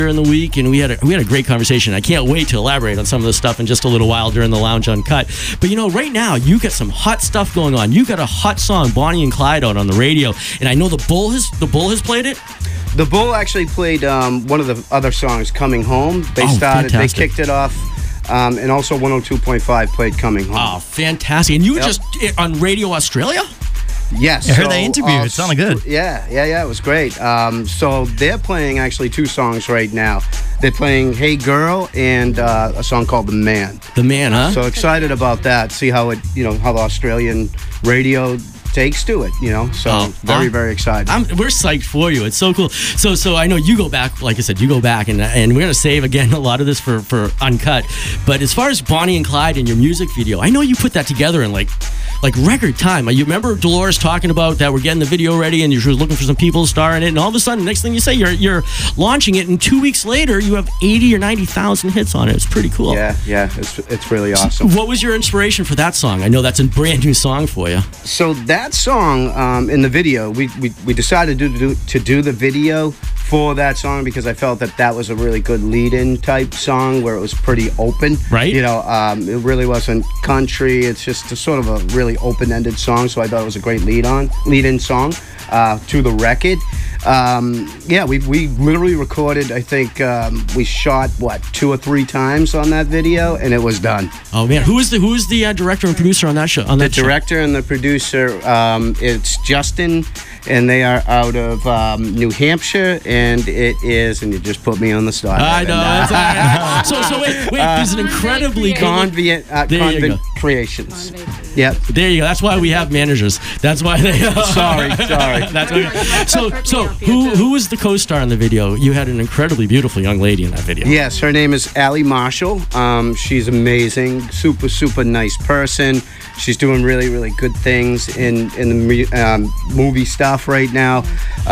in the week, and we had a great conversation. I can't wait to elaborate on some of this stuff in just a little while during the Lounge Uncut. But right now you got some hot stuff going on. You got a hot song, Bonnie and Clyde, out on the radio, and I know the Bull has played it. The Bull actually played one of the other songs, Coming Home. They kicked it off. And also 102.5 played Coming Home. Oh, fantastic. And you were just on Radio Australia? Yes. I heard that interview. It sounded good. Yeah. It was great. So they're playing actually two songs right now. They're playing Hey Girl and a song called The Man. The Man, huh? So excited about that. See how how the Australian radio takes to it, So very, very excited. We're psyched for you. It's so cool. So I know you go back, like I said, and we're going to save again a lot of this for Uncut. But as far as Bonnie and Clyde and your music video, I know you put that together in like record time. You remember Dolores talking about that we're getting the video ready and she was looking for some people to star in it, and all of a sudden, next thing you say, you're launching it, and 2 weeks later you have 80 or 90,000 hits on it. It's pretty cool. Yeah, it's really awesome. What was your inspiration for that song? I know that's a brand new song for you. So that song in the video, we decided to do the video for that song because I felt that was a really good lead-in type song where it was pretty open. Right. It really wasn't country. It's just a sort of a really open-ended song, so I thought it was a great lead-in song to the record. We literally recorded, I think we shot 2 or 3 times on that video, and it was done. Oh man, who is the director and producer on that show? The director and the producer, it's Justin, and they are out of New Hampshire, and it is, and you just put me on the spot. I know. That's all right. So wait, there's an incredibly Convent Creations. Yep. There you go. That's why we have managers. That's why they. Sorry. That's okay. So who was the co-star in the video? You had an incredibly beautiful young lady in that video. Yes, her name is Allie Marshall. She's amazing, super, super nice person. She's doing really, really good things in the movie stuff right now.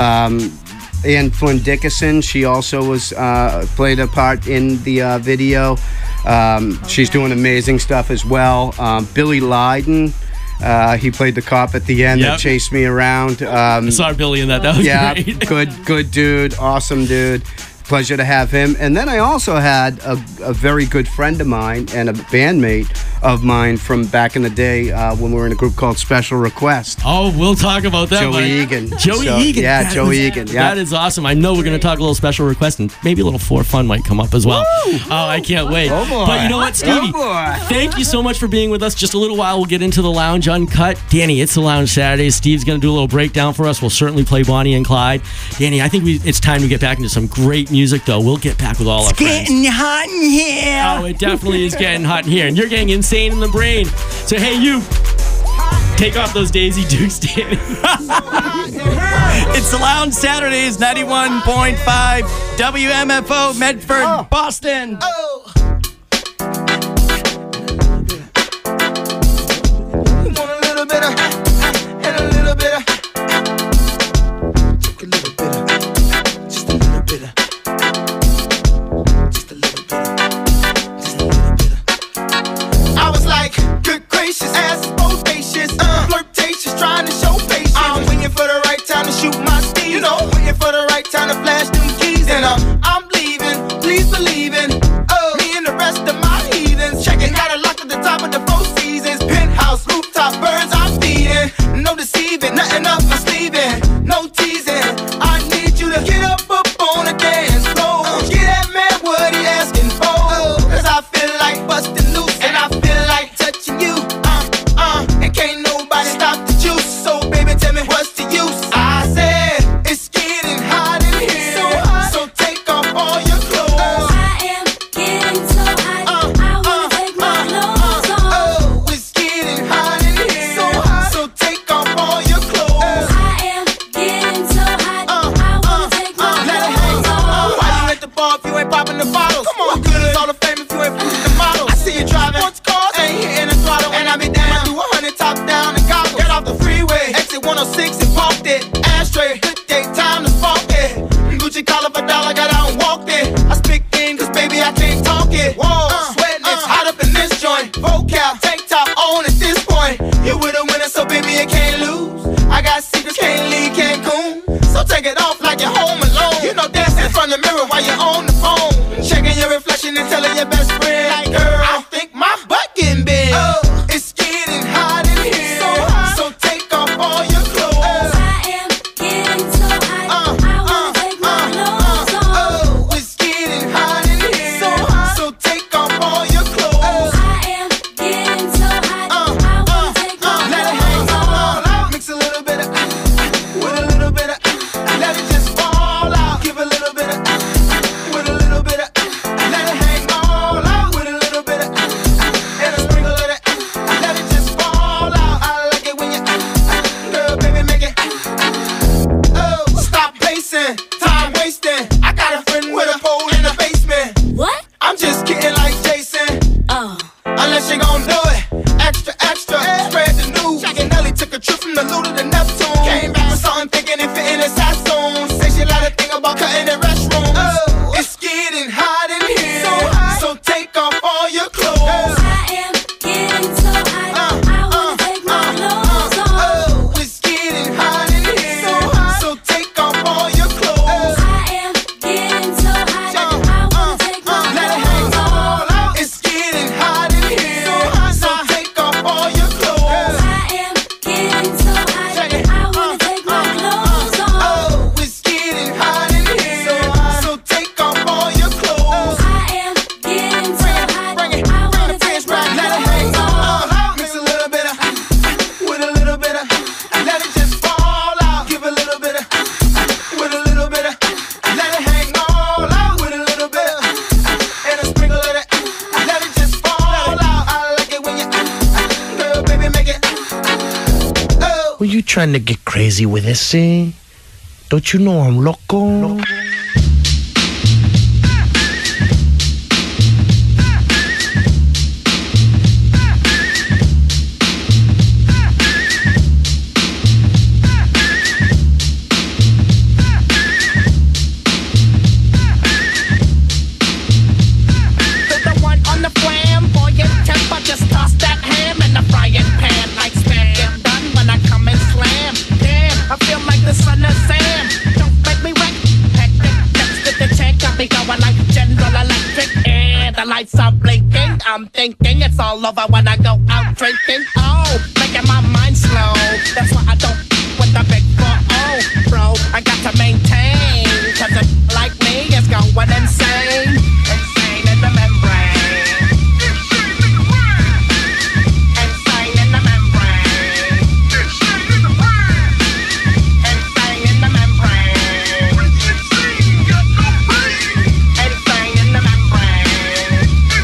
And Flynn Dickinson, she also played a part in the video. She's doing amazing stuff as well. Billy Lydon, he played the cop at the end that chased me around. I saw Billy in that. That was great. good dude, awesome dude. Pleasure to have him. And then I also had a very good friend of mine and a bandmate of mine from back in the day when we were in a group called Special Request. Oh, we'll talk about that. Joey Egan. Egan. Yeah, Joey Egan. Yeah. That is awesome. I know we're going to talk a little Special Request, and maybe a little For Fun might come up as well. Woo! Oh, I can't wait. Oh, boy. But you know what, Stevie? Thank you so much for being with us. Just a little while, we'll get into the Lounge Uncut. Danny, it's the Lounge Saturday. Steve's going to do a little breakdown for us. We'll certainly play Bonnie and Clyde. Danny, I think it's time to get back into some great music, though. We'll get back with all our friends. It's getting hot in here. Oh, it definitely is getting hot in here. And you're getting insane in the brain. So, hey, you. Take off those Daisy Dukes, Danny. It's the Lounge Saturdays, 91.5 WMFO, Medford, Boston. I'm leaving, please believe in me and the rest of my heathens. Checking out a lock at the top of the Four Seasons. Penthouse, rooftop, birds I'm feeding. No deceiving, nothing up my sleeving. No teasing, I need you to get up on the dance floor. Get that man what he asking for. Cause I feel like busting loose and I feel like touching you. And can't nobody stop the juice. So baby tell me what's the use. I said it's getting hot in here. So take off all your clothes. I am getting so hot. I wanna take my clothes off. Oh, it's getting hot in here. So take off all your clothes. I am getting so hot. I wanna take my Let it hang. clothes off. Why you at the bar if you ain't popping the bottles? Come on, what good is all the fame if you ain't pushing the models? I see you driving sports cars, ain't hitting the throttle, and I be down. I do 100 top down and goggles. Get off the freeway, exit 106 and parked it. Ashtray, good day, time to spark it. Gucci collar for dollar, got out and walked it. I speak in, cause baby I can't talk it. Whoa, sweating, it's hot up in this joint. Vocal, tank top on at this point. You with a winner, so baby you can't lose. I got secrets, can't leave Cancun. So take it off like you're home alone. You know dancing in front of the mirror while you're on the phone. mirror flashing and telling your best friend, like, girl, I think my butt getting big. It's getting hot in here, so hot. So take off all your clothes. I am getting so hot. I wanna take my clothes off. It's getting hot in here, so hot. So take off all your clothes. I am getting so hot. I wanna take my Let it hang clothes off. all out. Mix a little bit of with a little bit of let it just fall out. Give a little bit of with a little bit of let it hang all out. With a little bit of and a sprinkle of that. Let it just fall out. I like it when you girl, baby, make it. Oh, stop pacing, time wasting. I got a friend with a pole in the basement. What? I'm just kidding like Jason. Oh. Unless you gon' do it. Extra, extra. Spread the news. Jack and Nelly took a trip from the Luda to Neptune. Came back with something thinking it fit in his Sassoon. Say she like to think about cutting the restroom. It's getting hot in here. So hot. So take off all your clothes. I am getting so hot. I wanna take my clothes off. It's getting hot in here. So hot. So take off all your clothes. I am getting so hot. I wanna take my Let it hang clothes off. all out. It's getting hot in here. So hot. So take off all your clothes. I am getting so hot. I wanna take my clothes off. It's getting hot in here. So hot. So take off all your clothes. I am getting so hot. Bring it, I bring wanna the take fence my back. Let it hang clothes all off. out. Mix a little bit of with a little bit of let it just fall out. Give a little bit of with a little bit of let it hang all out. With a little bit of and a sprinkle of that. Let it just fall out. I like it when you girl, baby, make it. Oh. Were you trying to get crazy with this, eh? Don't you know I'm loco? To the one on the flamboyant temper, just toss that ham in the frying pan like spam. Get done when I come and slam. Damn, I feel like the son of Sam. Don't make me wreck. Hectic, that's the check. Got me going like General Electric. And the lights are blinking. I'm thinking it's all over when I go out drinking. Oh, making my mind slow. That's why I don't with the big 4-0, bro. I got to maintain. Cause a like me is going insane. Insane in the membrane. Insane in the membrane. Insane in the membrane. Insane in the membrane.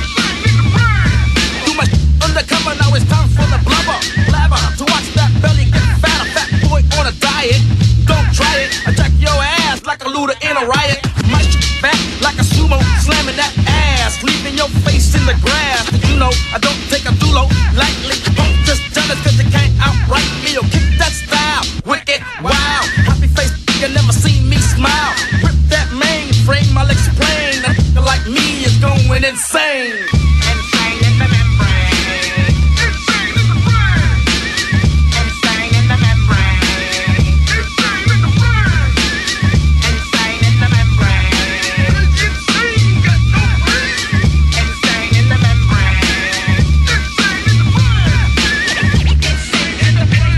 Too much undercover, now it's time for the blubber. Blabber, to watch that belly get fat. A fat boy on a diet. Don't try it. Attack your ass like a looter in a riot. My shit fat like a sumo, slamming that ass, leaving your face in the grass. You know, I don't take a dulo lightly. Punk just jealous cause they can't outright me or kick that style. Wicked, wow. Happy face, you never seen me smile. Rip that mainframe, I'll explain. A nigga like me is going insane. Insane in the membrane. Insane in the brain. Insane in the membrane. Insane in the brain. Insane in the membrane. Insane, got no brain. Insane in the membrane. Insane in the brain. Insane in the brain.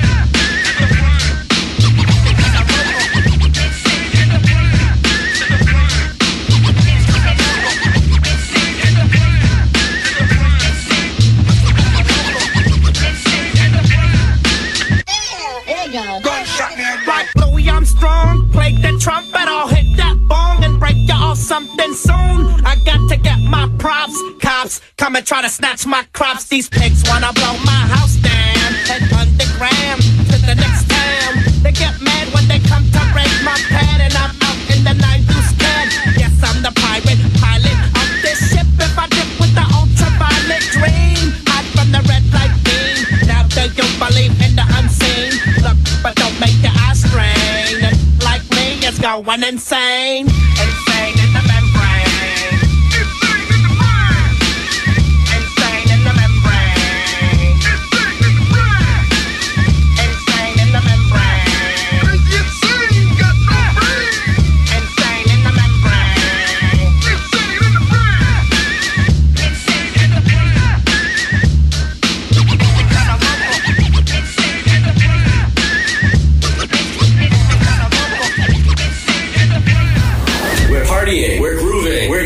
Like Louis Armstrong, play the trumpet, I'll hit that bong and break you off something soon. I got to get my props. Cops come and try to snatch my crops. These pigs wanna blow my house down and underground to the next town. They get mad when they come to raid my pad and I'm out in the 9-10. Yes, I'm the pirate pilot of this ship. If I dip with the ultraviolet dream, hide from the red light beam. Now do you believe in the unseen? Look, but don't make your eyes strain. And like me, it's going insane. Insane in the membrane. Insane in the brain. Insane in the membrane. Insane in the brain. Insane in the membrane. Insane, got no brain. Insane in the membrane. Insane in the brain.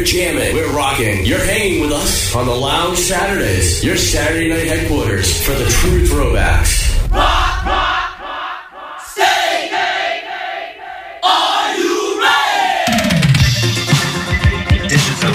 We're jamming. We're rocking. You're hanging with us on the Lounge Saturdays. Your Saturday night headquarters for the true throwbacks. Rock, rock. Are you ready? Digital.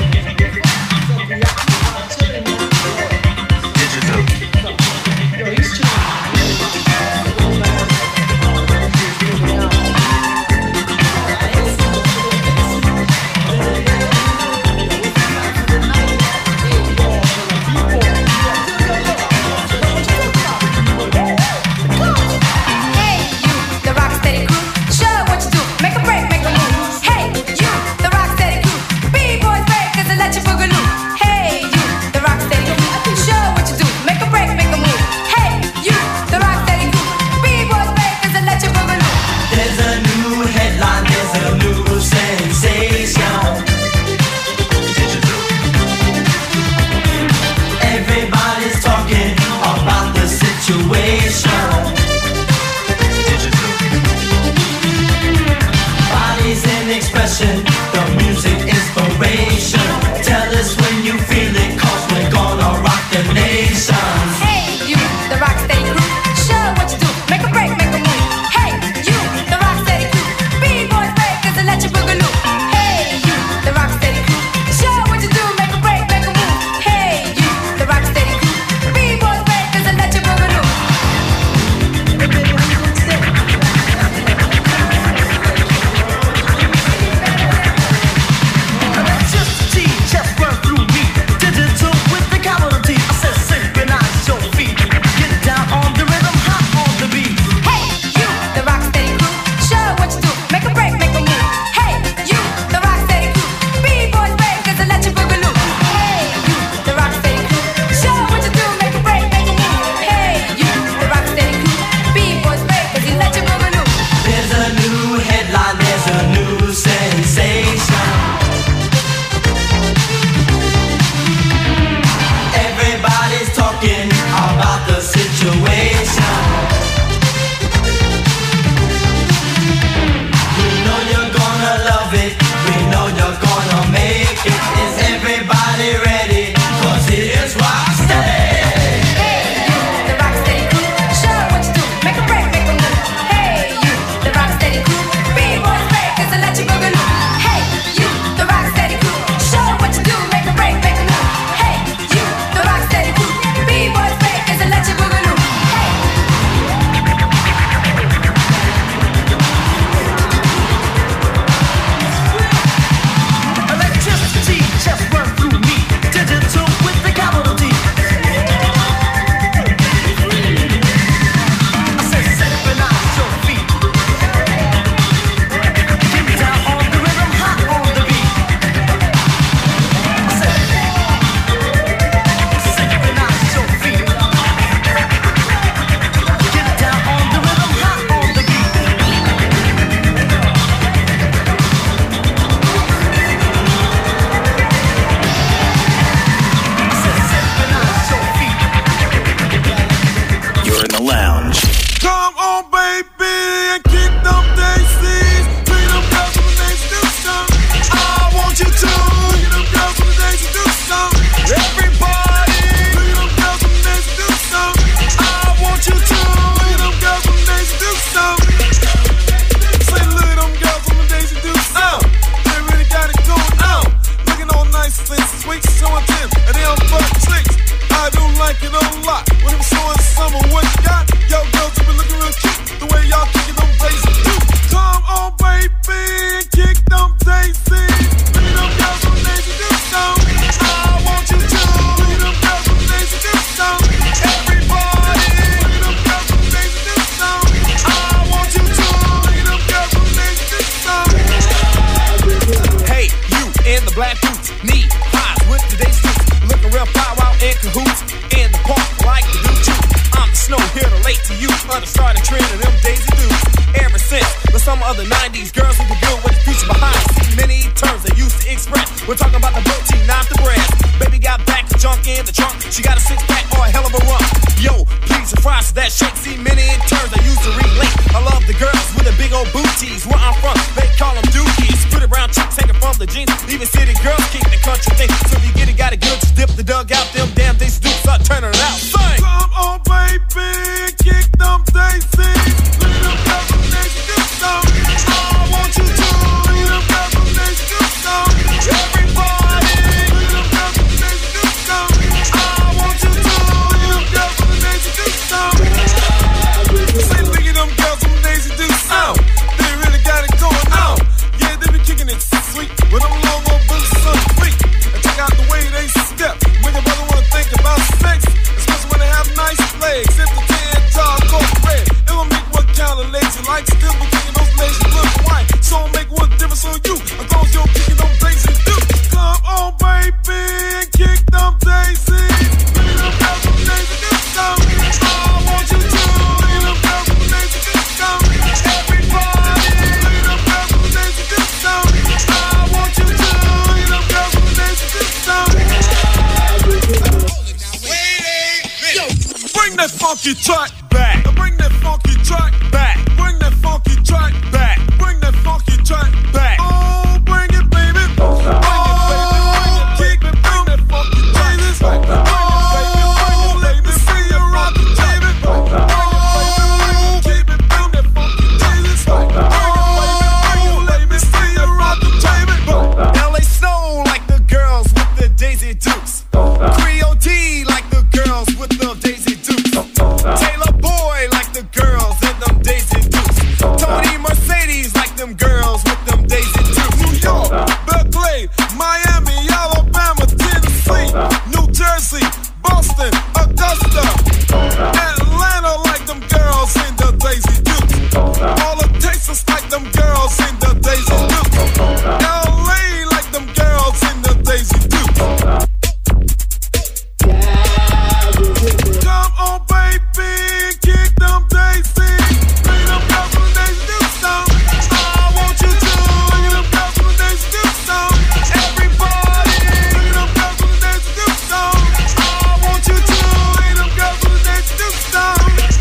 other 90s girls who can build with the future behind. See many terms they used to express. We're talking about the protein, not the bread. Baby got back to junk in the trunk. She got a six pack or a hell of a rump. Yo, please surprise that shake. See many terms I used to relate. I love the girls with the big old booties. Where I'm from, they call them dookies. Put around chicks hanging from the jeans. Even city girls keep the country thing. So if you get it, gotta get it, just dip the dug out. Them damn Daisy Dukes, start turning it out. Sing! Come on, baby, kick them daisies. Lead them down from Daisy Dukes down. I want you to lead them down from Daisy Dukes down. Everybody, lead them down from Daisy Dukes down. I want you to lead them down from Daisy Dukes down. Say, look at them girls from Daisy Dukes down. They really got it going on. Yeah, they be kicking it sweet with them long old boots on feet. And check out the way they step. Make a brother wanna think about sex, especially when they have nice legs. If the tan jar goes red, it will make what kind of legs you like. Still be kicking those legs blue and white. So it'll make one difference on you as long as you're kicking them daisies. Come on, baby, and kick them daisies. Lead them down from Daisy Dukes down. I want you to lead them down from Daisy Dukes down. Everybody, lead them down from Daisy Dukes down. I want you to lead them down from Daisy Dukes down. Yo, bring that funky track back. Bring that funky track back. Bring that funky track back. Bring that funky track back. Oh, bring it, baby. Bring it, baby. Bring it, kick it. Bring that funky track back. Bring it, baby. Bring it, baby. See you rock it, baby. Bring it, baby. Keep it. Bring that funky track. Bring it, baby. See you rock it, baby. LA Soul like the girls with the Daisy Dukes. Creole T like the girls with the Daisy Dukes. Taylor Boy like the girls in them Daisy Dukes. Tony Mercedes like them girls with them Daisy Dukes. New York, Berkeley, Miami, Alabama, Tennessee, New Jersey, Boston, Augusta, Atlanta like them girls in the Daisy Dukes. All of Texas like them girls in the Daisy Dukes. LA like them girls in the Daisy Dukes. Come on, baby, kick them daisies. Lead them down from Daisy Dukes down. I want you to lead them down from Daisy Dukes down. Everybody, lead them down from Daisy Dukes down. I want you to lead them down from Daisy Dukes down.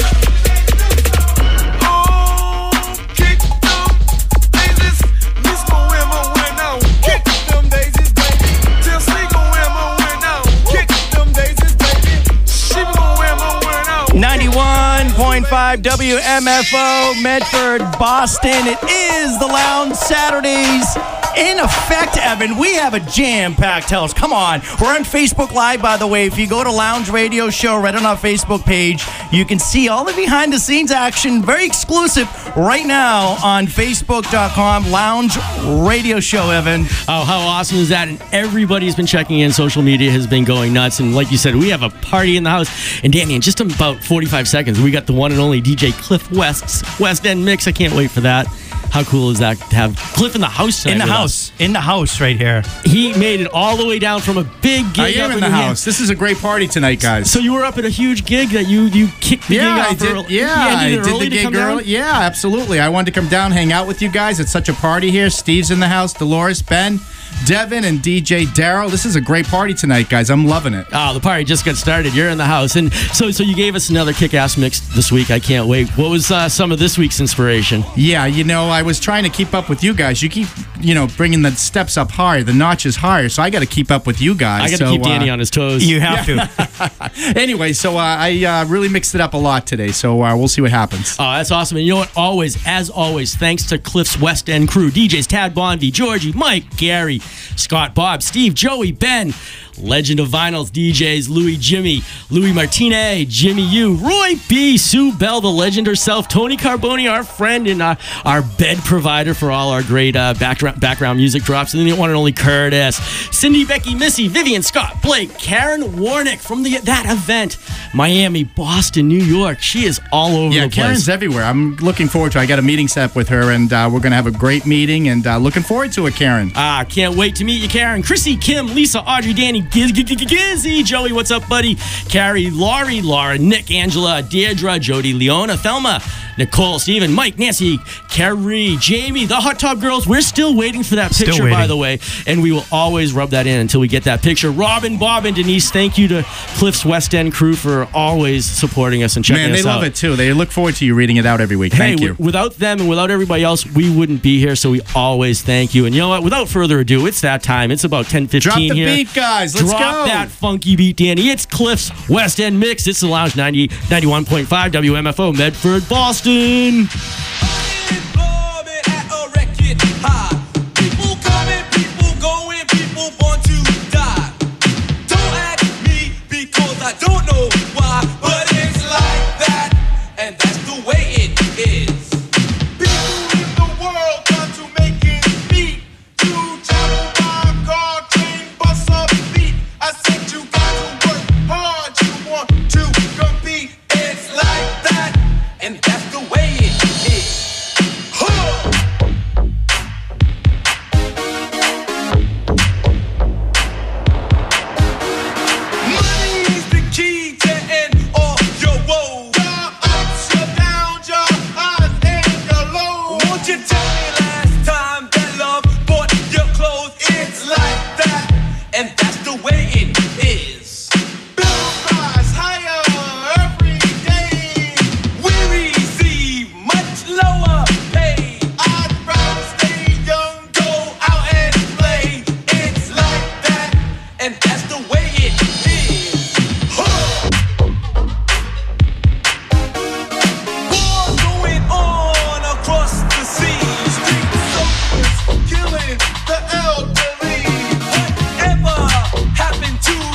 Oh, kick them daisies. Lisco in my window. Kick them daisies, baby. Till Sneaker in my window. Kick them daisies, baby. She gon' wear my window. 91.5 WMFO, Medford, Boston. It is the Lounge Saturdays. In effect, Evan, we have a jam-packed house. Come on. We're on Facebook Live, by the way. If you go to Lounge Radio Show right on our Facebook page, you can see all the behind-the-scenes action, very exclusive, right now on Facebook.com, Lounge Radio Show, Evan. Oh, how awesome is that? And everybody's been checking in. Social media has been going nuts. And like you said, we have a party in the house. And Danny, in just about 45 seconds, we got the one and only DJ Cliff West's West End Mix. I can't wait for that. How cool is that to have Cliff in the house tonight? In the house right here. He made it all the way down from a big gig. I am up in the house. This is a great party tonight, guys. So you were up at a huge gig that you kicked the gig off. I did the gig early. Yeah, absolutely. I wanted to come down, hang out with you guys. It's such a party here. Steve's in the house, Dolores, Ben, Devin, and DJ Daryl. This is a great party tonight, guys. I'm loving it. Oh, the party just got started. You're in the house. And so you gave us another kick-ass mix this week. I can't wait. What was some of this week's inspiration? Yeah, I was trying to keep up with you guys. You keep, bringing the steps up higher, the notches higher. So I got to keep up with you guys. I got to keep Danny on his toes. You have to. Anyway, so I really mixed it up a lot today. So we'll see what happens. Oh, that's awesome. And you know what? As always, thanks to Cliff's West End crew, DJs Tad Bonvie, Georgie, Mike, Gary, Scott, Bob, Steve, Joey, Ben, Legend of Vinyls DJs, Louis Martinez, Jimmy U, Roy B, Sue Bell, the legend herself, Tony Carboni, our friend and our bed provider for all our great background music drops, and then the one and only Curtis, Cindy, Becky, Missy, Vivian, Scott, Blake, Karen Warnick from that event, Miami, Boston, New York. She is all over the place. Yeah, Karen's everywhere. I'm looking forward to it. I got a meeting set up with her, and we're going to have a great meeting, and looking forward to it, Karen. Can't wait to meet you, Karen. Chrissy, Kim, Lisa, Audrey, Danny, Gizzy, Joey, what's up, buddy? Carrie, Laurie, Laura, Nick, Angela, Deirdre, Jody, Leona, Thelma, Nicole, Steven, Mike, Nancy, Carrie, Jamie, the Hot Tub Girls. We're still waiting for that picture, by the way, and we will always rub that in until we get that picture. Robin, Bob, and Denise, thank you to Cliff's West End crew for always supporting us and checking us out. Man, they love it too. They look forward to you reading it out every week. Thank you. Without them and without everybody else, we wouldn't be here, so we always thank you. And you know what? Without further ado, it's that time. It's about 10:15 Drop the here. beat, guys. Let's Drop go. that funky beat, Danny. It's Cliff's West End Mix. It's the Lounge 91.5 WMFO, Medford, Boston. People coming, people going, people want to die. Don't ask me because I don't know why, but it's like that, and that's the way it is. People in the world come to making beat. You travel by car, train, bus, or feet. I said you got to work hard. You want to compete. It's like that, and that's the way it is. Huh. Money is the key to end all your woes. Your ups, your downs, your highs, and your lows. Won't you tell me last time that love bought your clothes? It's like that, and that's the way it is. Bills rise higher every day. We receive much lower pay. I'd rather stay young, Go out and play. It's like that, and that's the way it is. Huh. War going on across the seas. street soldiers killing the elderly. Whatever happened to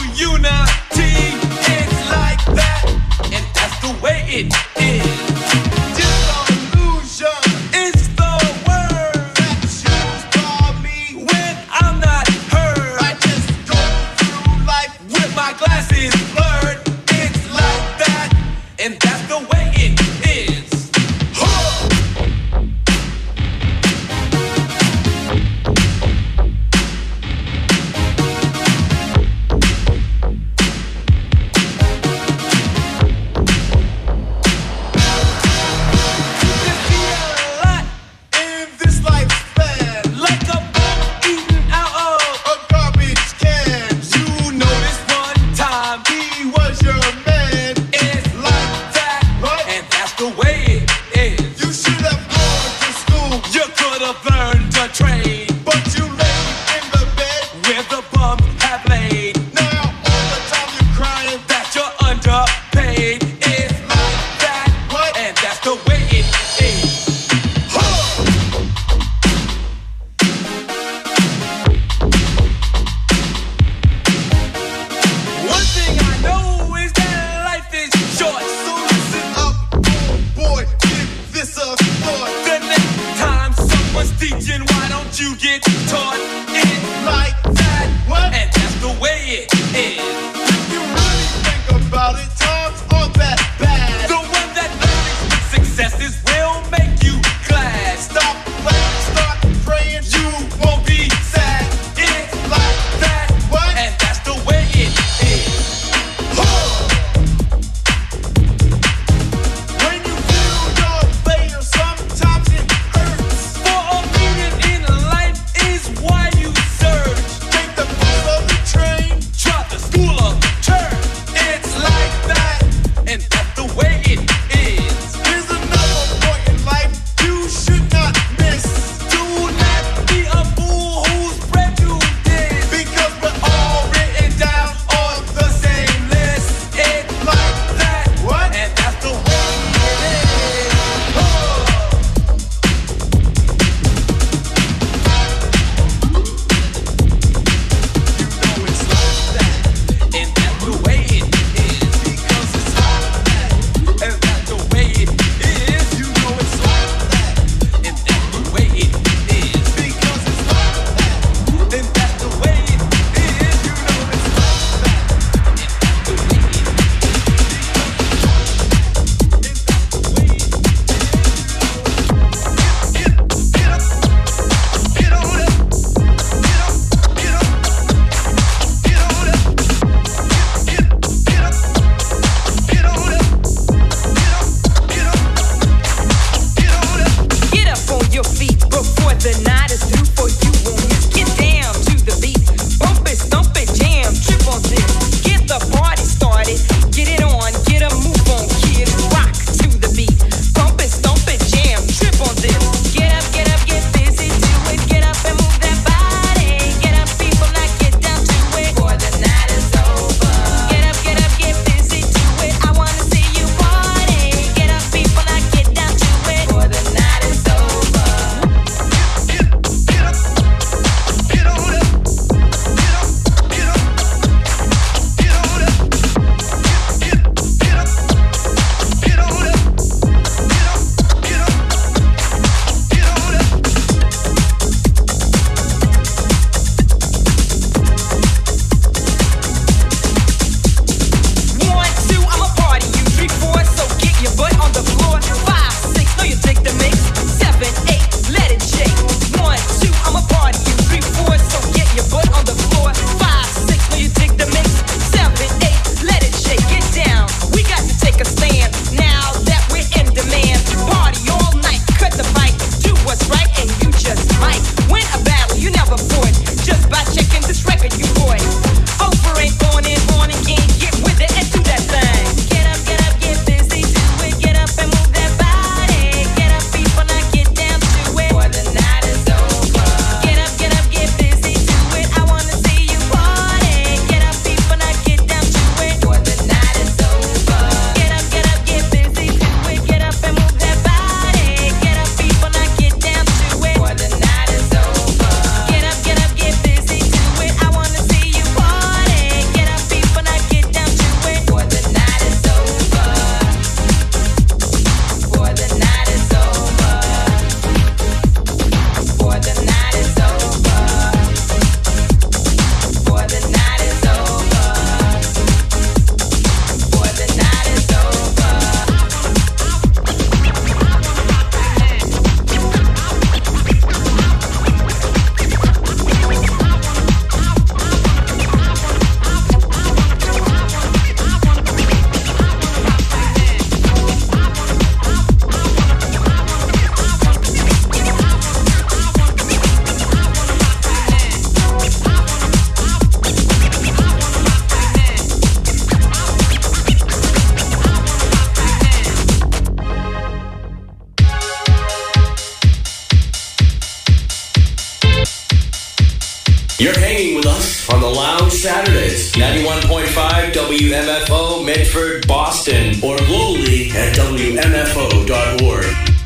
Saturdays. 91.5 WMFO, Medford, Boston, or globally at WMFO.org.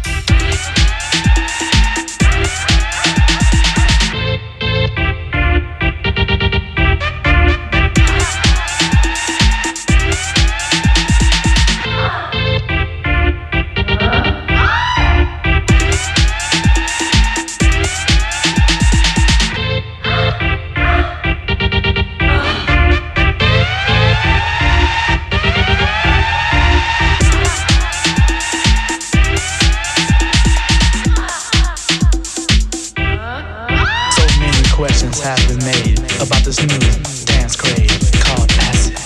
Have been made about this new dance craze called acid.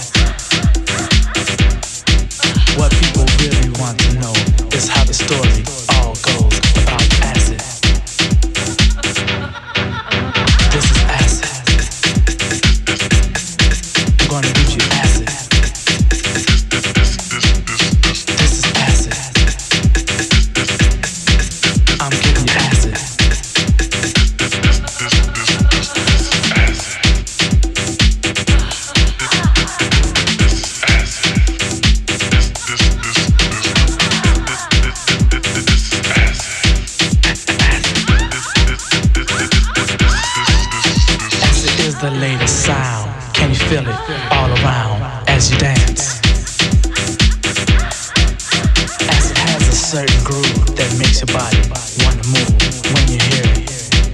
What people really want to know is how the story all goes about acid. This is acid. I'm gonna give you acid. This is acid. I'm giving you acid. The latest sound, can you feel it all around as you dance? As it has a certain groove that makes your body want to move when you hear it.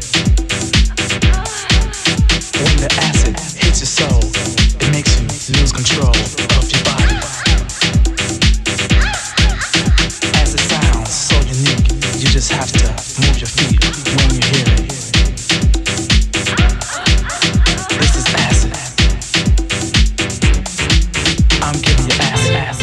When the acid hits your soul, it makes you lose control of your body. As it sounds so unique, you just have to move your feet when you hear it. I'm giving you acid.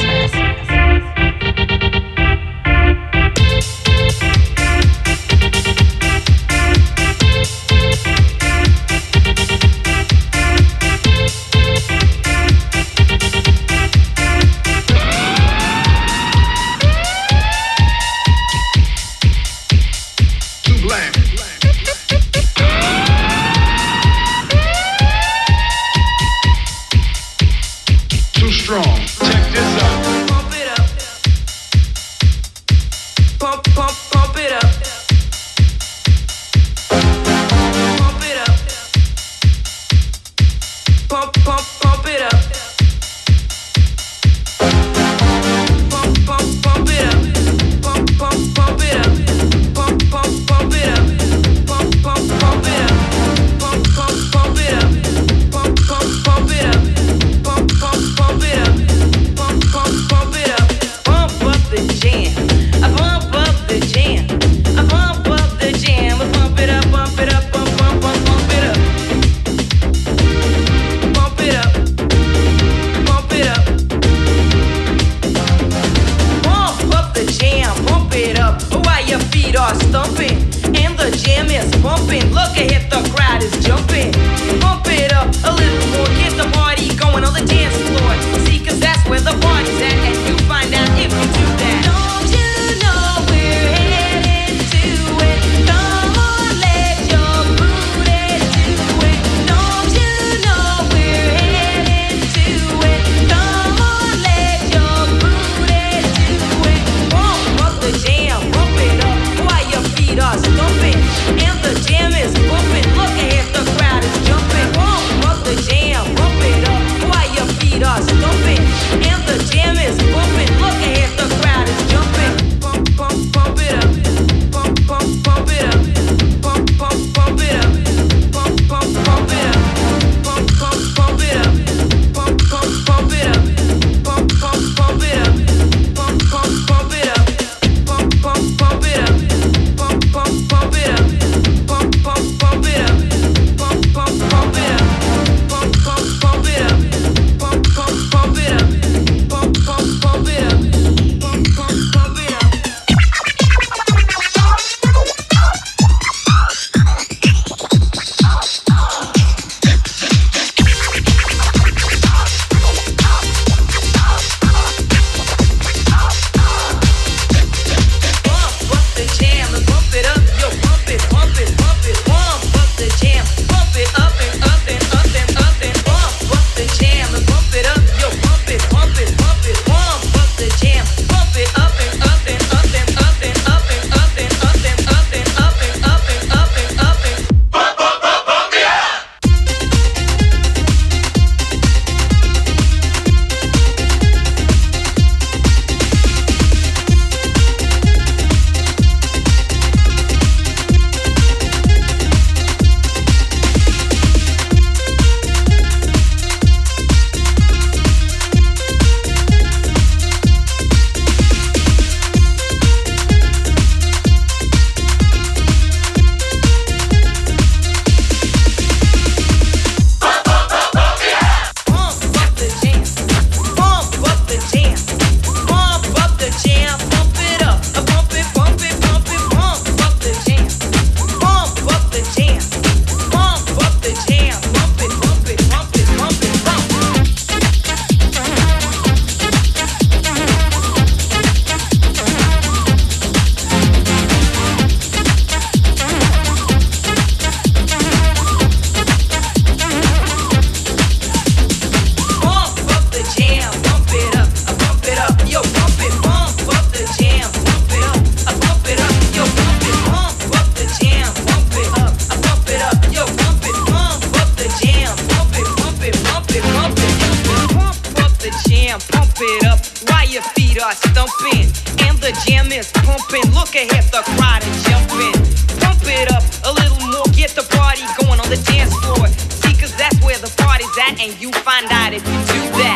it up while your feet are stumping and the jam is pumping. Look ahead, the crowd is jumping. Pump it up a little more, get the party going on the dance floor. See, cause that's where the party's at, and you find out if you do that.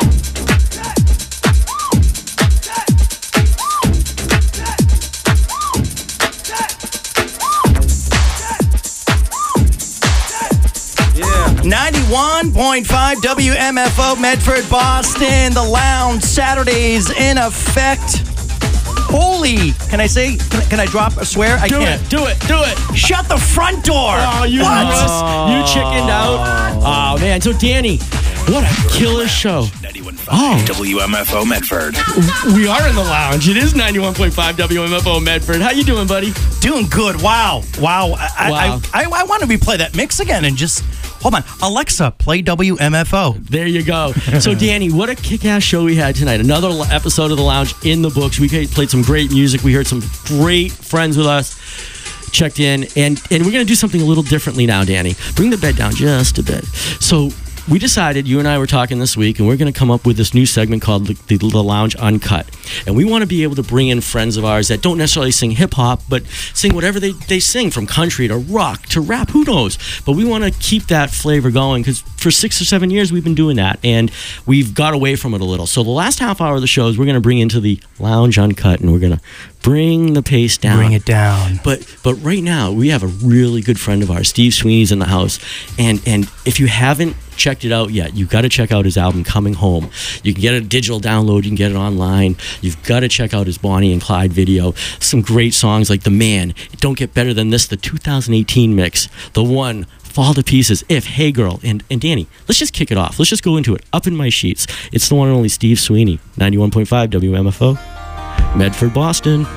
Yeah. 91.5 WMFO Medford, Boston. The Lounge, Saturdays in effect. Holy, can I say, can I drop a swear? I can't. Do it. Shut the front door. Oh, you chickened out. Oh, man. So, Danny, what a killer show. 91.5 WMFO Medford. We are in the lounge. It is 91.5 WMFO Medford. How you doing, buddy? Doing good. Wow. I want to replay that mix again and just... Hold on. Alexa, play WMFO. There you go. So, Danny, what a kick-ass show we had tonight. Another episode of The Lounge in the books. We played some great music. We heard some great friends with us. Checked in. And we're going to do something a little differently now, Danny. Bring the bed down just a bit. So, we decided, you and I were talking this week, and we're going to come up with this new segment called the Lounge Uncut. And we want to be able to bring in friends of ours that don't necessarily sing hip-hop, but sing whatever they sing, from country to rock to rap, who knows. But we want to keep that flavor going, because for 6 or 7 years we've been doing that, and we've got away from it a little. So the last half hour of the shows, we're going to bring into the Lounge Uncut, and we're going to bring the pace down. Bring it down. But right now, we have a really good friend of ours. Steve Sweeney's in the house. And if you haven't checked it out yet, you've got to check out his album, Coming Home. You can get a digital download. You can get it online. You've got to check out his Bonnie and Clyde video. Some great songs like The Man, Don't Get Better Than This, the 2018 mix, The One, Fall to Pieces, If, Hey Girl, and Danny, let's just kick it off. Let's just go into it. Up in My Sheets. It's the one and only Steve Sweeney, 91.5 WMFO, Medford, Boston.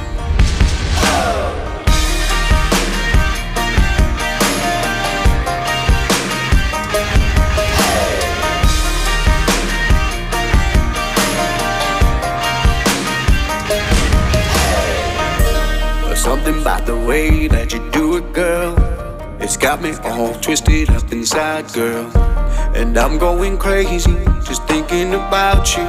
Something about the way that you do it, girl, it's got me all twisted up inside, girl. And I'm going crazy just thinking about you.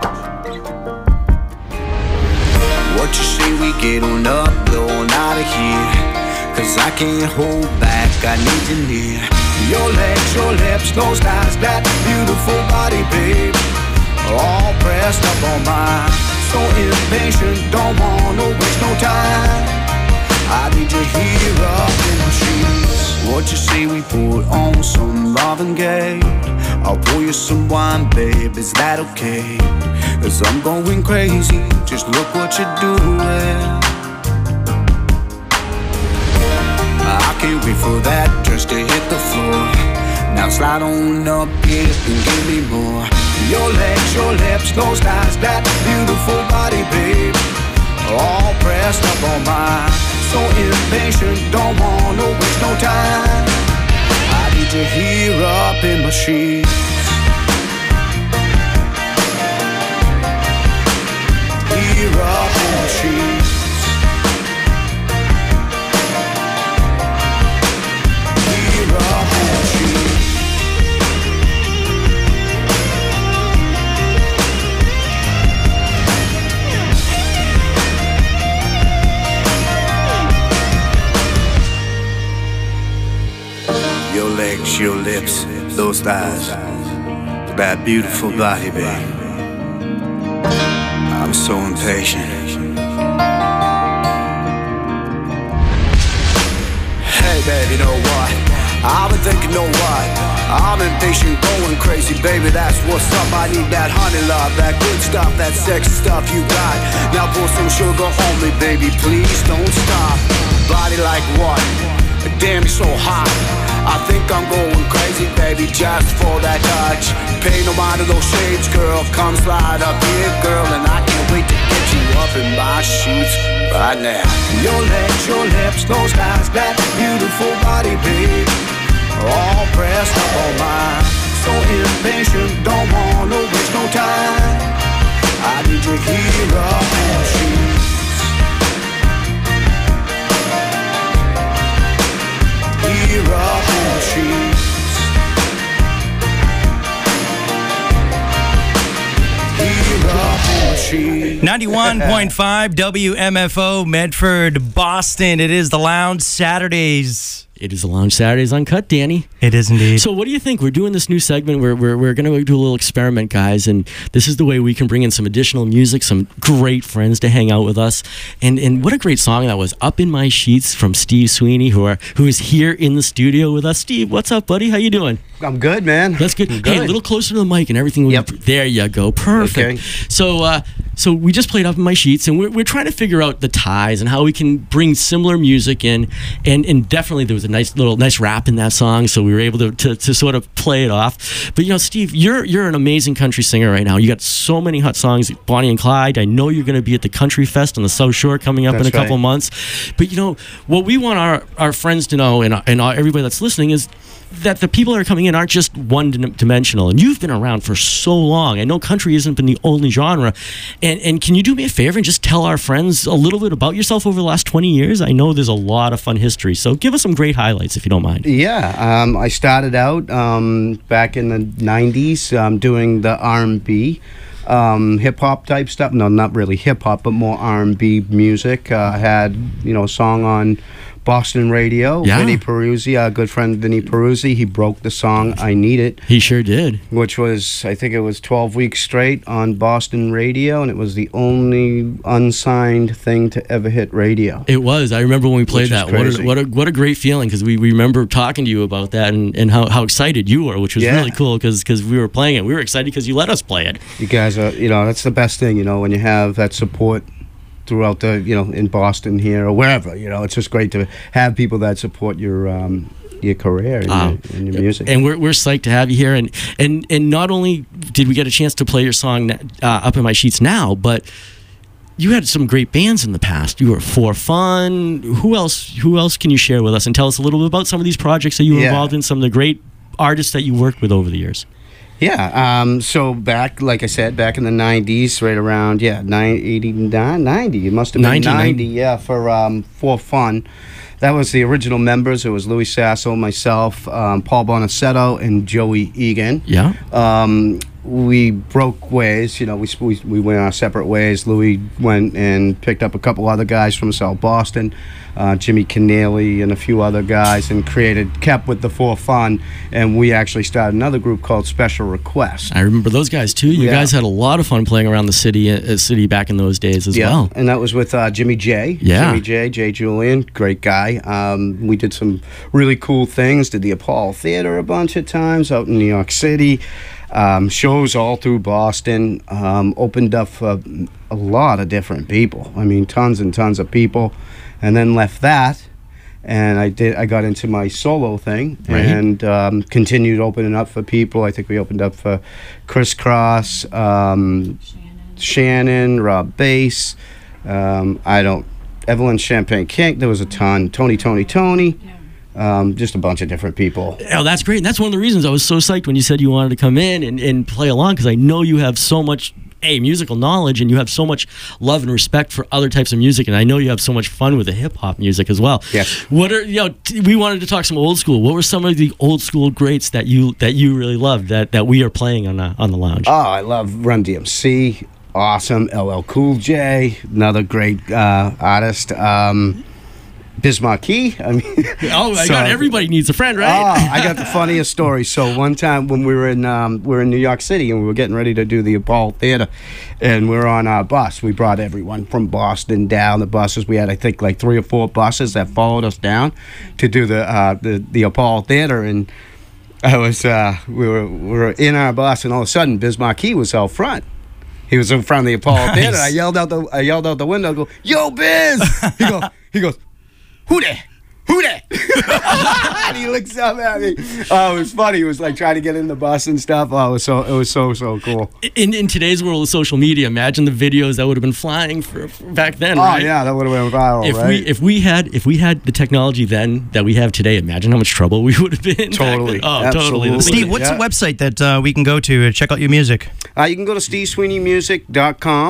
What you say we get on up, going out of here, cause I can't hold back, I need you near. Your legs, your lips, those thighs, that beautiful body, babe, all pressed up on mine. So impatient, don't wanna waste no time. I need you here up in the sheets. What you say we put on some love and gay? I'll pour you some wine, babe, is that okay? Cause I'm going crazy, just look what you're doing. I can't wait for that dress to hit the floor. Now slide on up here and give me more. Your legs, your lips, those thighs, that beautiful body, babe, all pressed up on mine. So impatient, don't wanna waste no time. I need you here up in my sheets. Here up in my sheets. Here up in my sheets. Your legs, your lips, those thighs, that beautiful body, babe. I'm so impatient. Hey, babe, you know what? I've been thinking, know what? I'm impatient, going crazy, baby, that's what's up. I need that honey love, that good stuff, that sexy stuff you got. Now pour some sugar on me, baby, please don't stop. Body like what? Damn, you're so hot. I think I'm going crazy, baby, just for that touch. Pay no mind to those shades, girl. Come slide up here, girl, and I can't wait to get you up in my sheets right now. Your legs, your lips, those thighs, that beautiful body, babe, all pressed up on mine. So impatient, don't wanna waste no time. I need you here up in my sheets. Here up in the sheets. Here up cheese. 91.5 WMFO, Medford, Boston. It is the Lounge Saturdays. It is the Lounge Saturdays Uncut, Danny. It is indeed. So what do you think? We're doing this new segment. We're going to do a little experiment, guys, and this is the way we can bring in some additional music, some great friends to hang out with us. And what a great song that was, Up in My Sheets from Steve Sweeney, who is here in the studio with us. Steve, what's up, buddy? How you doing? I'm good, man. That's good. I'm Hey, good. a little closer to the mic and everything. Yep. There you go. Perfect. Okay. So we just played Up in My Sheets, and we're trying to figure out the ties and how we can bring similar music in. And definitely there was a nice rap in that song, so we were able to sort of play it off. But Steve, you're an amazing country singer right now. You got so many hot songs. Bonnie and Clyde. I know you're going to be at the Country Fest on the South Shore coming up in a couple months. But what we want our friends to know and everybody that's listening is that the people that are coming in aren't just one-dimensional. And you've been around for so long. I know country hasn't been the only genre. And can you do me a favor and just tell our friends a little bit about yourself over the last 20 years? I know there's a lot of fun history. So give us some great highlights, if you don't mind. Yeah, I started out back in the 90s doing the R&B. Hip-hop type stuff. No, not really hip-hop, but more R&B music. I had, a song on Boston radio. Yeah. Vinny Peruzzi, our good friend Vinny Peruzzi, he broke the song I Need It. He sure did. Which was, I think it was 12 weeks straight on Boston radio, and it was the only unsigned thing to ever hit radio. It was. I remember when we played that. What a great feeling, because we remember talking to you about that and how excited you were, which was really cool because we were playing it. We were excited because you let us play it. You guys are, that's the best thing, when you have that support throughout the, in Boston here or wherever, it's just great to have people that support your career and your music. And we're psyched to have you here. And not only did we get a chance to play your song Up in My Sheets now, but you had some great bands in the past. You were For Fun. Who else can you share with us and tell us a little bit about some of these projects that you were involved in, some of the great artists that you worked with over the years? Yeah, so back, like I said, back in the 90s, right around, 90, it must have been 90, For Fun. That was the original members. It was Louis Sasso, myself, Paul Bonaccetto, and Joey Egan. Yeah. We broke ways, we went our separate ways. Louis went and picked up a couple other guys from South Boston, Jimmy Keneally and a few other guys, and kept with the For Fun, and we actually started another group called Special Request. I remember those guys too. You guys had a lot of fun playing around the city back in those days as well. And that was with Jimmy J. Yeah. Jimmy J. Julian, great guy. We did some really cool things, did the Apollo Theater a bunch of times out in New York City. Shows all through Boston, opened up for a lot of different people. I mean, tons and tons of people, and then left that, and I got into my solo thing, and continued opening up for people. I think we opened up for Criss Cross, Shannon, Rob Bass, Evelyn Champagne King. There was a ton. Tony. Just a bunch of different people. Oh, that's great. And that's one of the reasons I was so psyched when you said you wanted to come in and play along, because I know you have so much musical knowledge, and you have so much love and respect for other types of music, and I know you have so much fun with the hip-hop music as well. Yes. What are we wanted to talk some old school. What were some of the old school greats that you really loved that we are playing on the lounge? Oh, I love Run DMC. Awesome. LL Cool J, another great artist. Biz Markie. I mean, God, everybody needs a friend, right? I got the funniest story. So one time when we were in New York City and we were getting ready to do the Apollo Theater, and we were on our bus. We brought everyone from Boston down. The buses, we had I think like 3 or 4 buses that followed us down to do the Apollo Theater, and I was we were in our bus, and all of a sudden Biz Markie was out front. He was in front of the Apollo Theater. I yelled out the window, go, "Yo, Biz!" He goes, "Who that? Who that?" And he looks up at me. Oh, it was funny. He was like trying to get in the bus and stuff. Oh, it was so cool. In today's world of social media, imagine the videos that would have been flying for back then. Oh, right? yeah, that would have been viral. If we had the technology then that we have today, imagine how much trouble we would have been. Totally. Totally. Steve, what's the website that we can go to check out your music? You can go to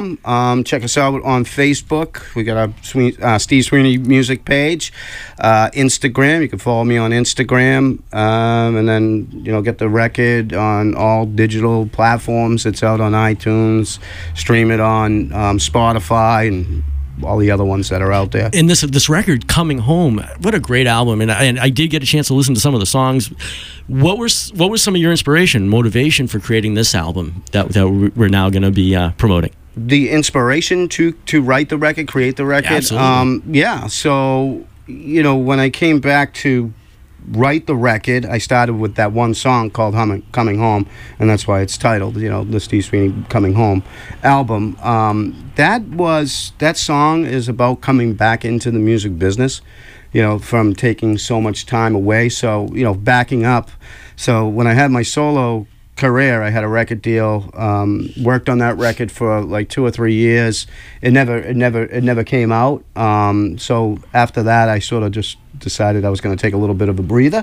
SteveSweeneyMusic.com. Check us out on Facebook. We got our Steve Sweeney music page. Instagram. You can follow me on Instagram, and then get the record on all digital platforms. It's out on iTunes. Stream it on Spotify and all the other ones that are out there. And this record, Coming Home, what a great album. And I did get a chance to listen to some of the songs. What was some of your inspiration, motivation for creating this album that we're now going to be promoting? The inspiration to write the record, create the record. Absolutely. So when I came back to write the record, I started with that one song called Coming Home, and that's why it's titled, the Steve Sweeney Coming Home album. That song is about coming back into the music business, from taking so much time away. So, backing up. So when I had my solo career, I had a record deal, worked on that record for like 2 or 3 years. It never came out. So after that, I sort of just decided I was going to take a little bit of a breather,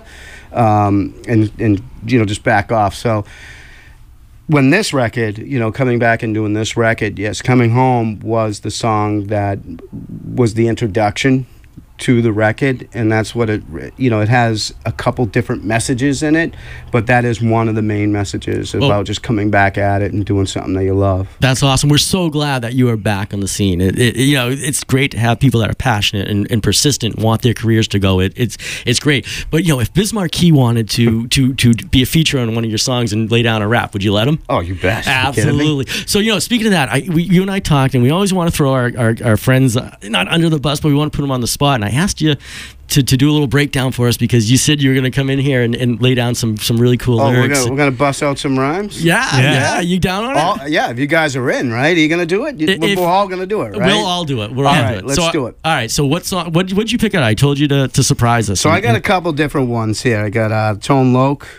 and just back off. So when this record, coming back and doing this record, yes, Coming Home was the song that was the introduction to the record, and that's what it has a couple different messages in it, but that is one of the main messages about just coming back at it and doing something that you love. That's awesome. We're so glad that you are back on the scene. It's great to have people that are passionate and persistent, want their careers to go. It's great. But if Biz Markie wanted to be a feature on one of your songs and lay down a rap, would you let him? Oh, you bet. Absolutely. So speaking of that, you and I talked, and we always want to throw our friends not under the bus, but we want to put them on the spot. And I asked you to do a little breakdown for us because you said you were going to come in here and lay down some really cool lyrics. We're gonna bust out some rhymes. Yeah. You down on it? Yeah, if you guys are in, right? Are you gonna do it? We're all gonna do it, right? We'll all do it. We're all right, do it. Let's do it. All right. So what song? What'd you pick out? I told you to surprise us. So I got a couple different ones here. I got Tone Loc,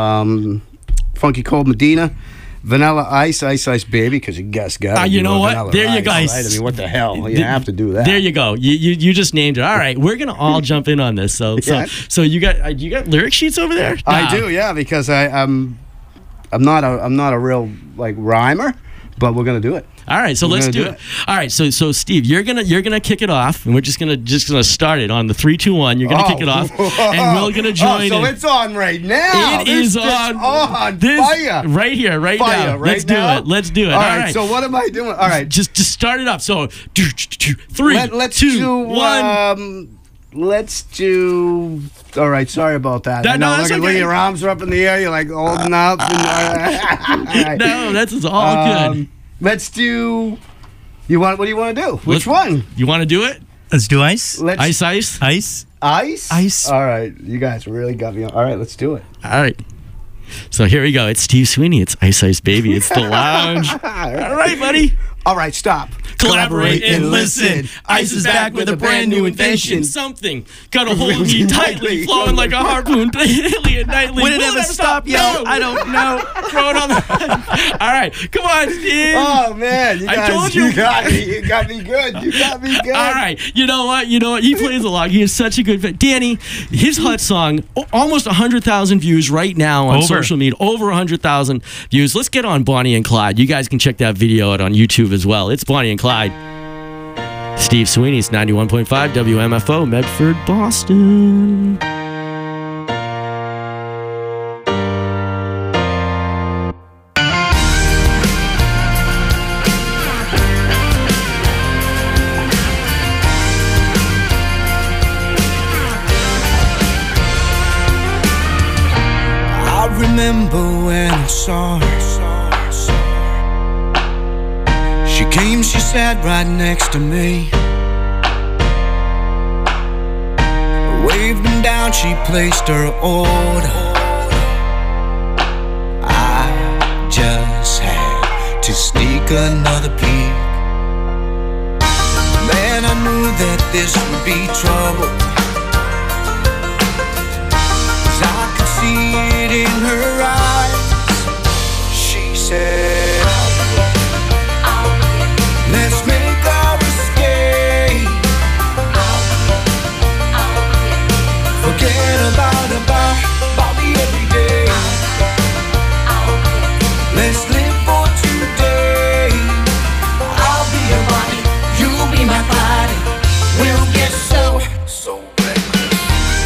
Funky Cold Medina, Vanilla Ice Baby, because you guys got it. You know what? There you go. Right? I mean, what the hell? You have to do that. There you go. You just named it. All right, we're gonna all jump in on this. So you got lyric sheets over there? I do, yeah, because I'm not a real rhymer, but we're gonna do it. All right, so let's do it. All right, so Steve, you're gonna kick it off, and we're just gonna start it on the 3, 2, 1. You're gonna kick it off, and we're gonna join. So it's on right now. It is on fire right here, right now. Let's do it. Let's do it. All right. So what am I doing? All right, just start it up. So 3, let's 2, do 1. Let's do. All right, sorry about that. That's okay. When your arms are up in the air, you're like holding up. And, No, that's all good. Let's do. What do you want to do? Which one? You want to do it? Let's do Ice. Ice. Ice. All right, you guys really got me on. All right, let's do it. All right. So here we go. It's Steve Sweeney. It's Ice Baby. It's the lounge. All right, buddy. All right, stop. Collaborate and listen. Ice is back with a brand new invention. Something got a hold of me tightly, flowing like a harpoon daily and nightly. Will it ever stop, yo? No. I don't know. Throw it on the. All right, come on, Steve. Oh man, I told you. You got me. You got me good. You got me good. All right, you know what? He plays along. He is such a good fan. Danny, his hot song, almost 100,000 views right now on social media. Over 100,000 views. Let's get on Bonnie and Clyde. You guys can check that video out on YouTube as well. It's Bonnie and Clyde. Steve Sweeney's 91.5 WMFO, Medford, Boston. I remember when I saw her. She came, she sat right next to me. Waved him down, she placed her order. I just had to sneak another peek. Man, I knew that this would be trouble, 'cause I could see it in her eyes. She said, let's make our escape. Forget about a bar, Bobby every day. Let's live for today. I'll be your Bonnie, you'll be my Clyde. We'll get so reckless.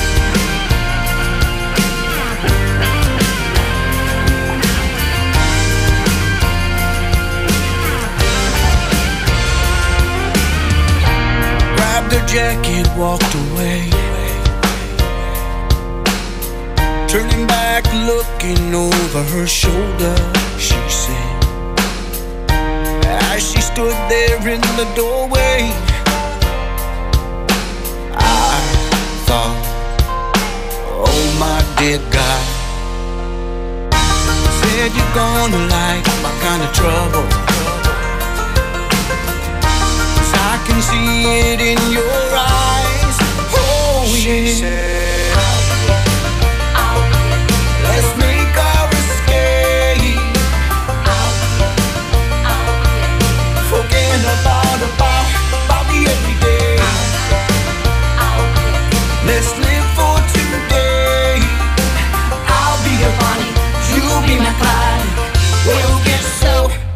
jacket, walked away. Turning back, looking over her shoulder, she said, as she stood there in the doorway, I thought, oh my dear God, said you're gonna like my kind of trouble, 'cause I can see it in your eyes. Oh yeah, she said, let's make our escape. Forget about the everyday. Let's live for today. I'll be your Bonnie, you'll be my Clyde. We'll get so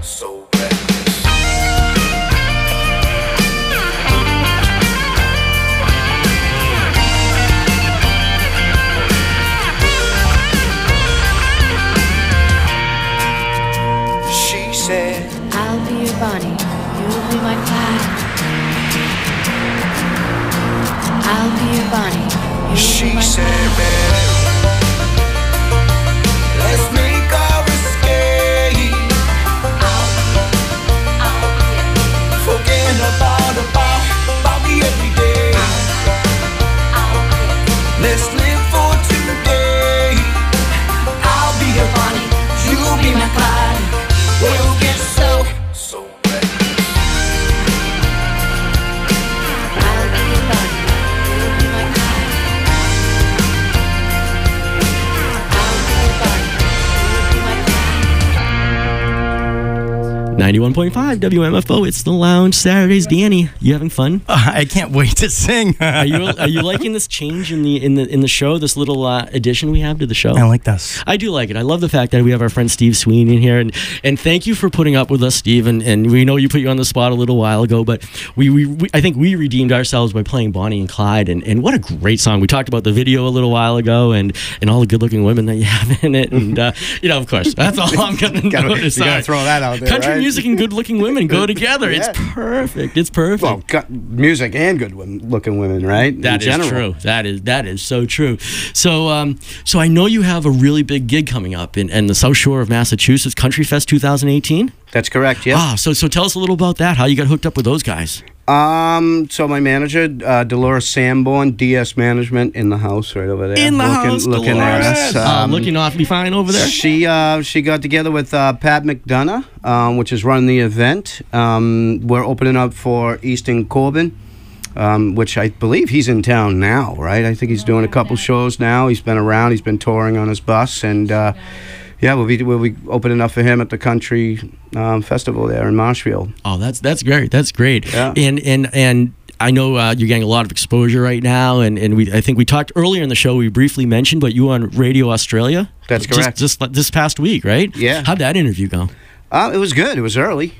I'll be your Bonnie, you'll be my Clyde. I'll be your Bonnie, you'll be my Clyde. Let's make our escape. Forget about the everyday. Let's live for today. I'll be your Bonnie, you'll be my Clyde. We'll get so ready. I'll be your Bonnie, you'll be my Clyde. I'll be your Bonnie, you'll be my Clyde. 91.5 WMFO. It's the Lounge Saturdays. Danny, you having fun? I can't wait to sing. Are you liking this change in the show? This little addition we have to the show. I like this. I do like it. I love the fact that we have our friend Steve Sweeney in here, and thank you for putting up with us, Steve. And we know you put you on the spot a little while ago, but we I think we redeemed ourselves by playing Bonnie and Clyde, and what a great song. We talked about the video a little while ago, and all the good-looking women that you have in it, and of course, that's all I'm gonna notice. You gotta throw that out there. Country right? music and good-looking women go together. Yeah. It's perfect. It's perfect. Well, music and good-looking women, right? That is true. That is so true. So so I know you have a really big gig coming up in the South Shore of Massachusetts, Country Fest 2018. That's correct. Yeah. Ah, so tell us a little about that. How you got hooked up with those guys? So my manager, Dolores Sanborn, DS Management, in the house right over there. In the house, looking Dolores. at us. Looking awfully fine over there. She got together with Pat McDonough, which is running the event. We're opening up for Easton Corbin, which I believe he's in town now, right? I think he's doing a couple shows now. He's been around. He's been touring on his bus, and yeah, we'll be opening up for him at the Country Festival there in Marshfield. Oh, that's great. That's great. Yeah. And I know you're getting a lot of exposure right now, and I think we talked earlier in the show. We briefly mentioned, but you were on Radio Australia. That's correct. Just this past week, right? Yeah. How'd that interview go? It was good. It was early.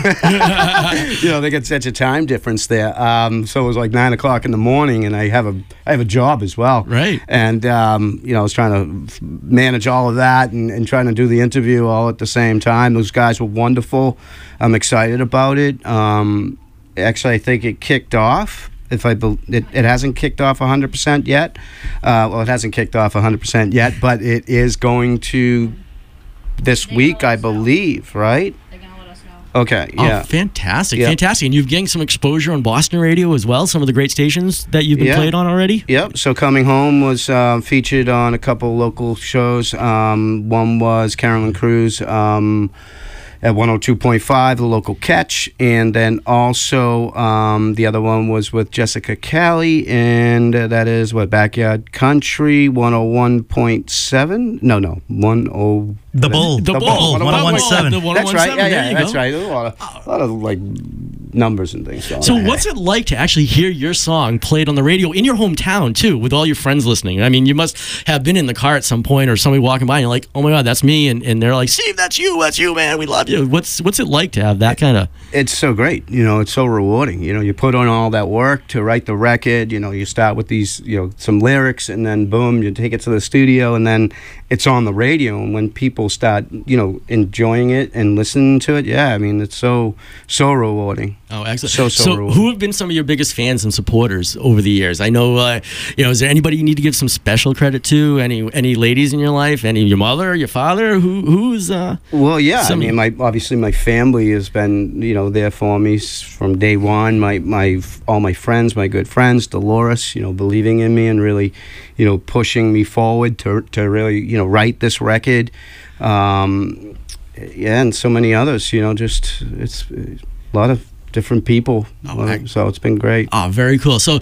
They got such a time difference there. So it was like 9 o'clock in the morning, and I have a job as well. Right. And I was trying to manage all of that and trying to do the interview all at the same time. Those guys were wonderful. I'm excited about it. Actually, I think it kicked off. It hasn't kicked off 100% yet. Well, it hasn't kicked off 100% yet, but it is going to this week, I believe, right? They're going to let us know. Okay, yeah. Oh, fantastic, Yeah. fantastic. And you've gained some exposure on Boston radio as well, some of the great stations that you've been played on already? Yep. So Coming Home was featured on a couple local shows. One was Carolyn Cruz at 102.5, the local catch. And then also the other one was with Jessica Cali, and that is Backyard Country, 101.7? No, 10. The Bull. The Bull. 101.7. The 101.7. That's right. There Yeah, you that's go. right. There's a lot of like numbers and things going So on. what's it like to actually hear your song played on the radio in your hometown too, with all your friends listening? I mean, you must have been in the car at some point, or somebody walking by and you're like, oh my God, that's me. And they're like, Steve, that's you, man. We love you. What's it like to have that kind of... It's so great. It's so rewarding. You put on all that work to write the record. You start with these, some lyrics, and then boom, you take it to the studio, and then it's on the radio, and when people start, enjoying it and listening to it, yeah, I mean, it's so rewarding. Oh, excellent. So So rewarding. who have been some of your biggest fans and supporters over the years? I know, is there anybody you need to give some special credit to? Any ladies in your life? Your mother, your father? Who's? Well, yeah. I some- mean, obviously my family has been, there for me from day one. All my friends, my good friends, Dolores, believing in me and really, pushing me forward to really, write this record. And so many others. Just it's a lot of different people. So it's been great. Oh, very cool. So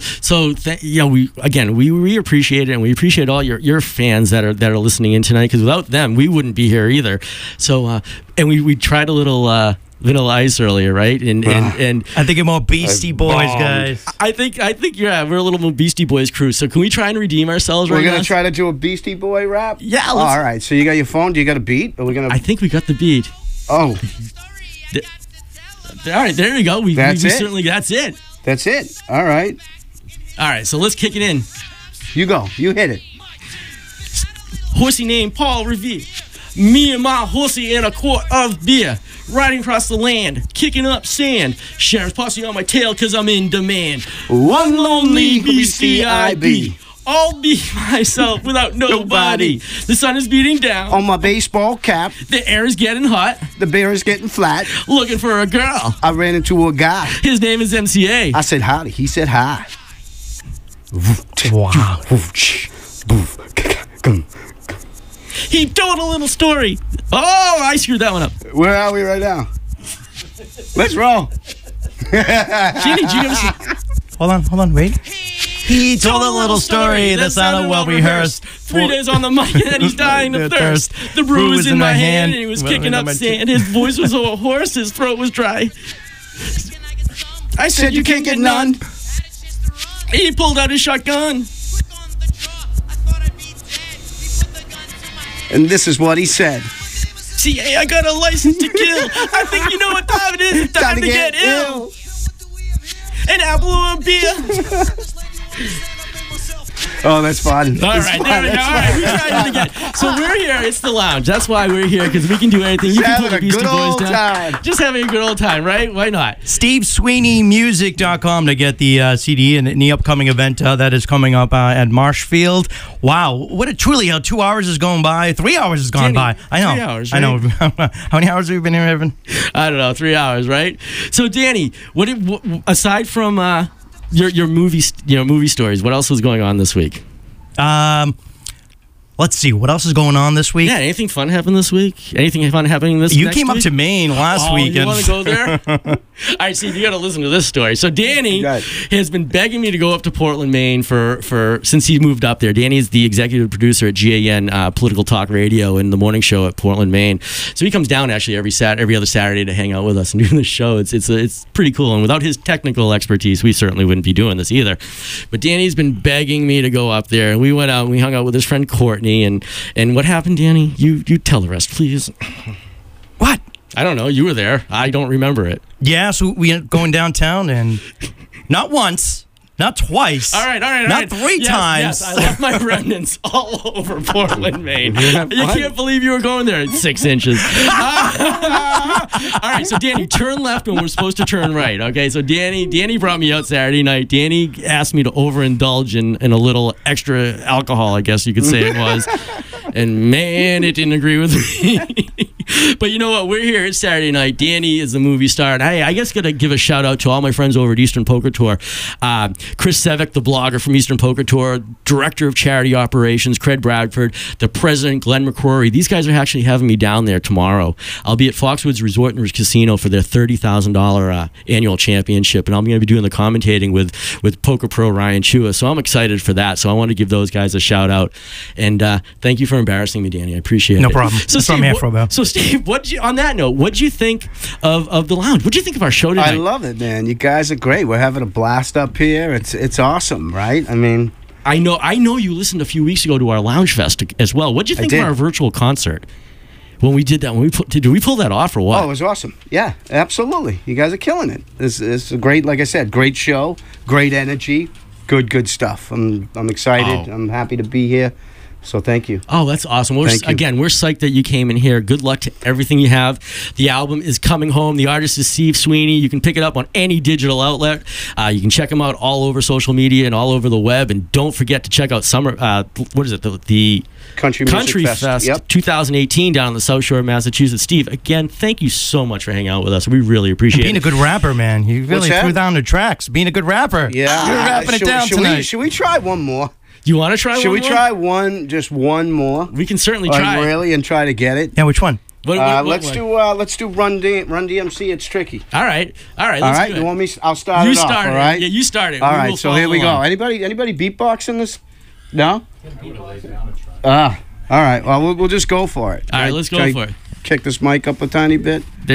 we appreciate it, and we appreciate all your fans that are listening in tonight, because without them we wouldn't be here either. So and we tried a little Vanilla Ice earlier, right? And I think more Beastie Boys, guys. I think we're a little more Beastie Boys crew. So can we try and redeem ourselves right now? We're gonna try to do a Beastie Boy rap. Yeah. Oh, all right. So you got your phone? Do you got a beat? Are we gonna? I think we got the beat. Oh. All right, there we go. That's it? Certainly, that's it. That's it. All right. All right, so let's kick it in. You go. You hit it. Horsey named Paul Revere. Me and my horsey in a quart of beer. Riding across the land, kicking up sand. Sheriff's posse on my tail cause I'm in demand. One lonely BCIB. I'll be myself without nobody. The sun is beating down. On my baseball cap. The air is getting hot. The bear is getting flat. Looking for a girl. I ran into a guy. His name is MCA. I said howdy. He said hi. Wow. He told a little story. Oh, I screwed that one up. Where are we right now? Let's roll. Jenny, did you ever see? Hold on, wait. He told a little story that sounded well rehearsed. 3 days on the mic and he's dying of thirst. The brew was in my hand and he was kicking up sand. His voice was a horse, his throat was dry. I said you can't get none. He pulled out his shotgun. And this is what he said. CA, I got a license to kill. I think you know what time it is. It's time to get ill. An apple or a beer. Oh, that's fun. All right, there we go. All right, we tried it again. So we're here. It's the lounge. That's why we're here, because we can do anything. You can put the Beastie Boys down. Just having a good old time, right? Why not? SteveSweeneyMusic.com to get the CD and the upcoming event that is coming up at Marshfield. Wow, what a truly how 2 hours is going by. 3 hours has gone by. I know. 3 hours, I right? know. How many hours have we been here, Evan? I don't know. 3 hours, right? So, Danny, what aside from your movie stories, what else was going on this week? Let's see. What else is going on this week? Yeah, anything fun happened this week? Anything fun happening this week? You came up to Maine last week. You want to go there? All right, Steve, you got to listen to this story. So Danny has been begging me to go up to Portland, Maine since he moved up there. Danny is the executive producer at GAN Political Talk Radio and the morning show at Portland, Maine. So he comes down actually every other Saturday to hang out with us and do the show. It's pretty cool. And without his technical expertise, we certainly wouldn't be doing this either. But Danny's been begging me to go up there, and we went out and we hung out with his friend Courtney. And what happened, Danny? You tell the rest, please. What? I don't know. You were there. I don't remember it. Yeah, so we ended up going downtown, and not once, not twice. All right. Not three times. Yes, I left my remnants all over Portland, Maine. You can't believe you were going there at 6 inches. All right, so Danny, turn left when we're supposed to turn right. Okay, so Danny brought me out Saturday night. Danny asked me to overindulge in a little extra alcohol, I guess you could say it was. And man, it didn't agree with me. But you know what? We're here. It's Saturday night. Danny is the movie star. And hey, I guess got to give a shout out to all my friends over at Eastern Poker Tour. Chris Sevick, the blogger from Eastern Poker Tour, director of charity operations, Craig Bradford, the president, Glenn McCrory. These guys are actually having me down there tomorrow. I'll be at Foxwoods Resort and Casino for their $30,000 annual championship, and I'm going to be doing the commentating with Poker Pro Ryan Chua. So I'm excited for that. So I want to give those guys a shout out. And thank you for embarrassing me, Danny. I appreciate it. No problem. So That's what I'm here for, though. So Steve, on that note, what'd you think of the lounge? What'd you think of our show tonight? I love it, man. You guys are great. We're having a blast up here. It's awesome, right? I mean, I know you listened a few weeks ago to our Lounge Fest as well. What'd you think of our virtual concert? When we did that, did we pull that off or what? Oh, it was awesome. Yeah, absolutely. You guys are killing it. It's a great, like I said, great show, great energy, good stuff. I'm excited. Oh. I'm happy to be here. So thank you. Oh, that's awesome. Thank you. Again, we're psyched that you came in here. Good luck to everything you have. The album is coming home. The artist is Steve Sweeney. You can pick it up on any digital outlet. You can check him out all over social media and all over the web. And don't forget to check out summer. What is it? The Country Music Fest Yep. 2018 down on the South Shore of Massachusetts. Steve, again, thank you so much for hanging out with us. We really appreciate Being it. a good rapper, man. You really threw down the tracks. Being a good rapper. Yeah. You're rapping it down should tonight. Should we try one more? You want to try one Should we more? try just one more? We can certainly Like, try. really, and try to get it? Yeah, which one? Let's do Run DMC. It's tricky. All right. Let's All right. do it. You want me? I'll start You it off. start it. All right. Yeah, you start it. All We right. will So here we go. follow along. Anybody beatboxing this? No. All right. Well, we'll just go for it. All right, let's go Can I for it. Kick this mic up a tiny bit.